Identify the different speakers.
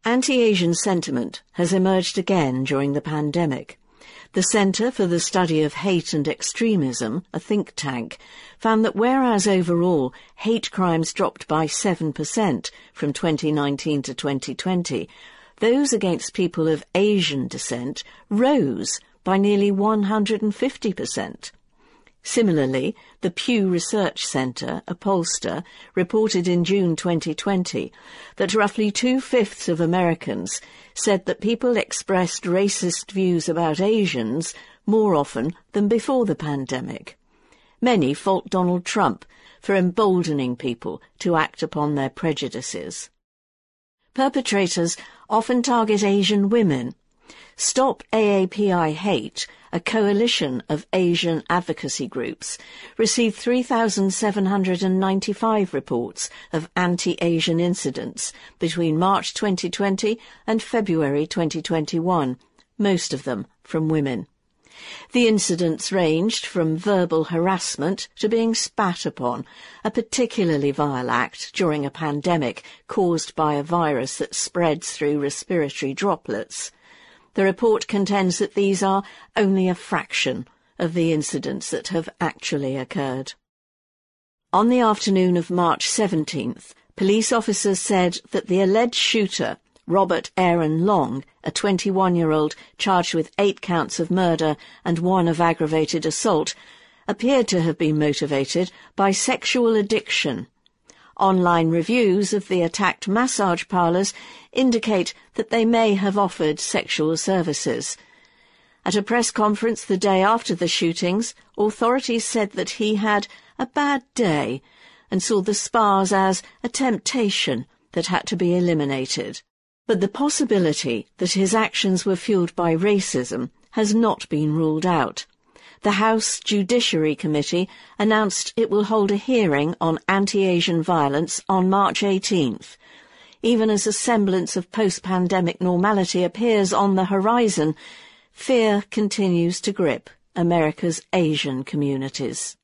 Speaker 1: Anti-Asian sentiment has emerged again during the pandemic. The Centre for the Study of Hate and Extremism, a think tank, found that whereas overall hate crimes dropped by 7% from 2019 to 2020, those against people of Asian descent rose by nearly 150%. Similarly, the Pew Research Centre, a pollster, reported in June 2020 that roughly 2/5 of Americans said that people expressed racist views about Asians more often than before the pandemic. Many fault Donald Trump for emboldening people to act upon their prejudices. Perpetrators often target Asian women. Stop AAPI Hate, a coalition of Asian advocacy groups, received 3,795 reports of anti-Asian incidents between March 2020 and February 2021, most of them from women. The incidents ranged from verbal harassment to being spat upon, a particularly vile act during a pandemic caused by a virus that spreads through respiratory droplets. The report contends that these are only a fraction of the incidents that have actually occurred. On the afternoon of March 17th, police officers said that the alleged shooter, Robert Aaron Long, a 21-year-old charged with 8 counts of murder and 1 of aggravated assault, appeared to have been motivated by sexual addiction. Online reviews of the attacked massage parlours indicate that they may have offered sexual services. At a press conference the day after the shootings, authorities said that he had a bad day and saw the spas as a temptation that had to be eliminated. But the possibility that his actions were fueled by racism has not been ruled out. The House Judiciary Committee announced it will hold a hearing on anti-Asian violence on March 18th. Even as a semblance of post-pandemic normality appears on the horizon, fear continues to grip America's Asian communities.